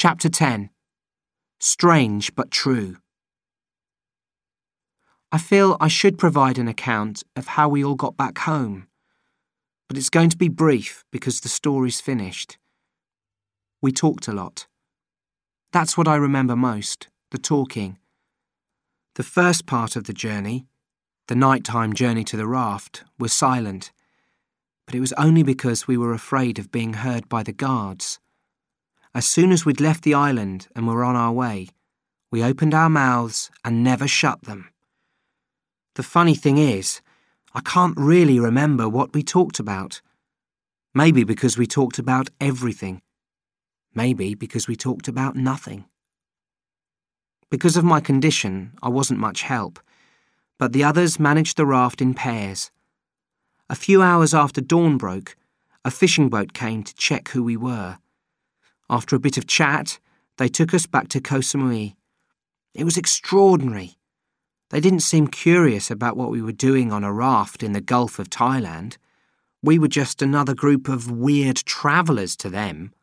Chapter 10. Strange but True. I feel I should provide an account of how we all got back home, but it's going to be brief because the story's finished. We talked a lot. That's what I remember most, the talking. The first part of the journey, the nighttime journey to the raft, was silent, but it was only because we were afraid of being heard by the guards. As soon as we'd left the island and were on our way, we opened our mouths and never shut them. The funny thing is, I can't really remember what we talked about. Maybe because we talked about everything. Maybe because we talked about nothing. Because of my condition, I wasn't much help, but the others managed the raft in pairs. A few hours after dawn broke, a fishing boat came to check who we were. After a bit of chat, they took us back to Koh Samui. It was extraordinary. They didn't seem curious about what we were doing on a raft in the Gulf of Thailand. We were just another group of weird travellers to them.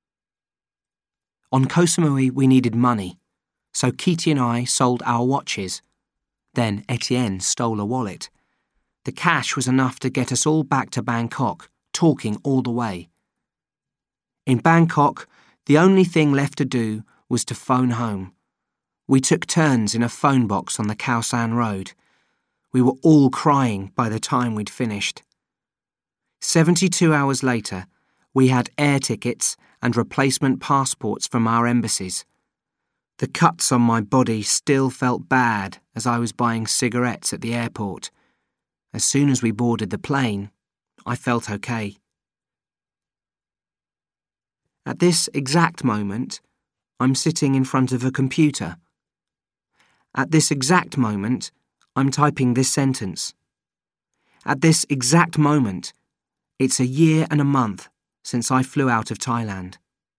On Koh Samui, we needed money, so Kitty and I sold our watches. Then Etienne stole a wallet. The cash was enough to get us all back to Bangkok, talking all the way. In Bangkok, the only thing left to do was to phone home. We took turns in a phone box on the Khao San Road. We were all crying by the time we'd finished. 72 hours later, we had air tickets and replacement passports from our embassies. The cuts on my body still felt bad as I was buying cigarettes at the airport. As soon as we boarded the plane, I felt okay. At this exact moment, I'm sitting in front of a computer. At this exact moment, I'm typing this sentence. At this exact moment, it's a year and a month since I flew out of Thailand.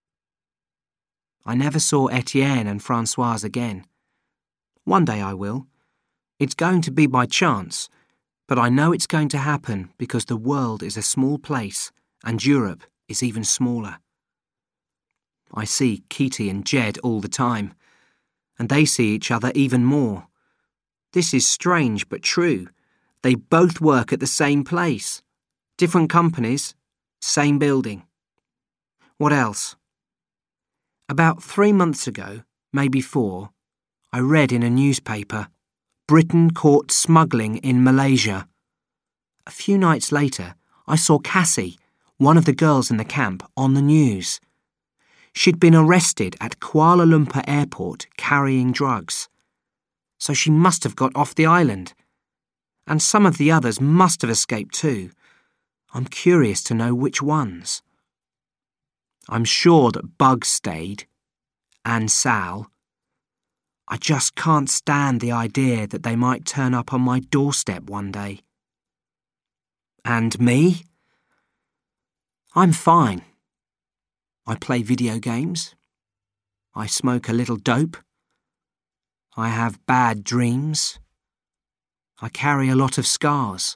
I never saw Etienne and Françoise again. One day I will. It's going to be by chance, but I know it's going to happen because the world is a small place and Europe is even smaller. I see Kitty and Jed all the time, and they see each other even more. This is strange but true. They both work at the same place. Different companies, same building. What else? About 3 months ago, maybe 4, I read in a newspaper, Britain caught smuggling in Malaysia. A few nights later, I saw Cassie, one of the girls in the camp, on the news. She'd been arrested at Kuala Lumpur airport carrying drugs. So she must have got off the island. And some of the others must have escaped too. I'm curious to know which ones. I'm sure that Bugs stayed. And Sal. I just can't stand the idea that they might turn up on my doorstep one day. And me? I'm fine. I play video games. I smoke a little dope. I have bad dreams. I carry a lot of scars.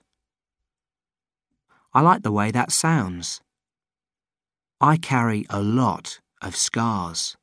I like the way that sounds. I carry a lot of scars.